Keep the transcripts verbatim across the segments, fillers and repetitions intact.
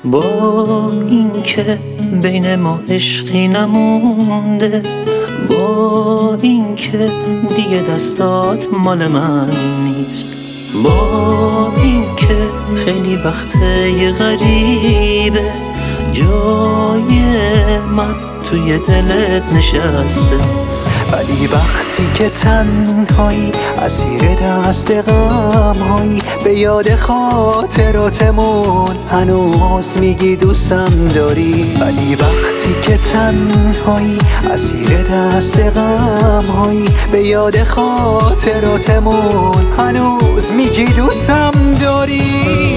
با اینکه بین ما عشقی نمونده، با اینکه دیگه دستات مال من نیست، با اینکه خیلی وقته یه غریبه جای من توی دلت نشسته، ولی وقتی که تنهایی اسیر دست غم‌هایی، به یاد خاطراتمون هنوز میگی دوستم داری. ولی وقتی که تنهایی اسیر دست غم‌هایی، به یاد خاطراتمون هنوز میگی دوستم داری.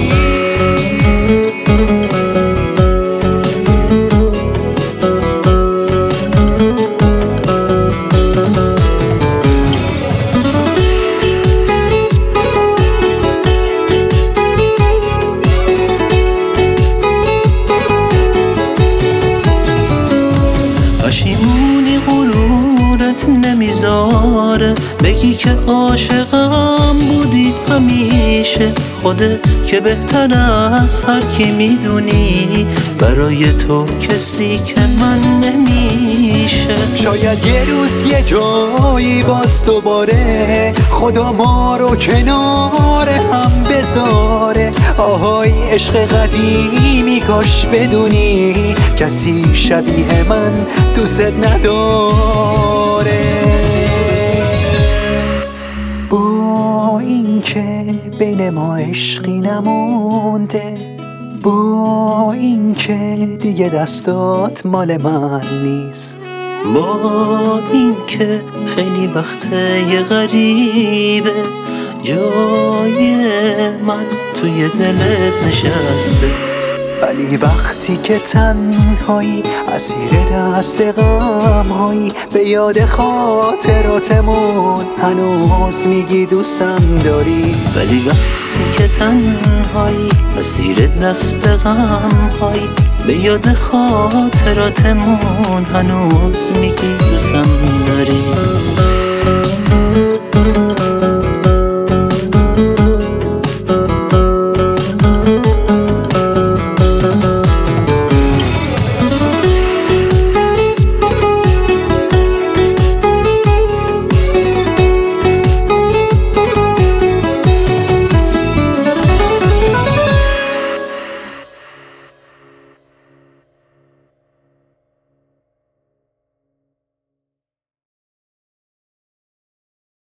پشیمونی غرورت نمیذاره بگی که عاشقم بودی همیشه، خودت که بهتر از هر کی میدونی برای تو کسی که من نمیشه. شاید یه روز یه جایی باز دوباره خدا ما رو کنار هم بذاره. آهای عشق قدیمی کاش بدونی کسی شبیه من دوست نداره. با اینکه بین ما عشقی نمونده، با اینکه دیگه دستات مال من نیست، با اینکه خیلی وقته یه غریبه جای من توی دلت نشسته، ولی وقتی که تنهایی اسیر دست غم‌هایی، به یاد خاطراتمون هنوز میگی دوستم داری. ولی وقتی که تنهایی اسیر دست غم‌هایی، به یاد خاطراتمون هنوز میگی دوستم داری.